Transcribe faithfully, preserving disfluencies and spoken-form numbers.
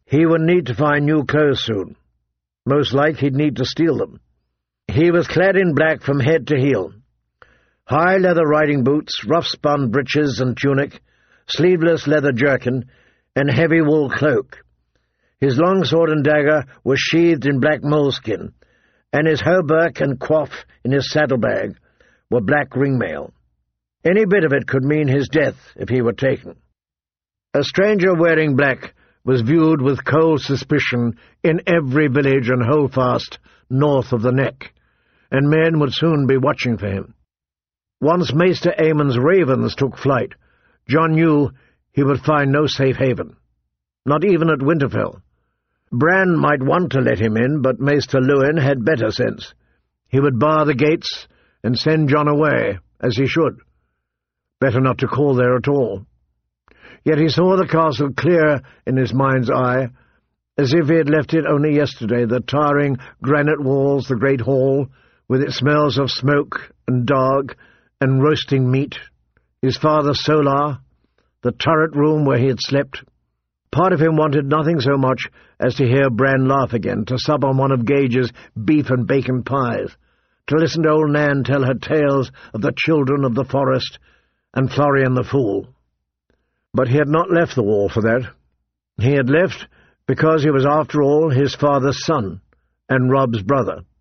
He would need to find new clothes soon. Most like he'd need to steal them. He was clad in black from head to heel. High leather riding boots, rough-spun breeches and tunic, sleeveless leather jerkin, and heavy wool cloak. His long sword and dagger were sheathed in black moleskin, and his hauberk and coif in his saddlebag were black ringmail. Any bit of it could mean his death if he were taken. A stranger wearing black was viewed with cold suspicion in every village and holdfast north of the Neck, and men would soon be watching for him. Once Maester Aemon's ravens took flight, Jon knew he would find no safe haven, not even at Winterfell. Bran might want to let him in, but Maester Luwin had better sense. He would bar the gates and send Jon away, as he should. Better not to call there at all. Yet he saw the castle clear in his mind's eye, as if he had left it only yesterday, the towering granite walls, the great hall, with its smells of smoke and dog and roasting meat, his father Solar, the turret room where he had slept. Part of him wanted nothing so much as to hear Bran laugh again, to sup on one of Gage's beef and bacon pies, to listen to old Nan tell her tales of the children of the forest and Florian the Fool. But he had not left the wall for that. He had left because he was, after all, his father's son, and Robb's brother.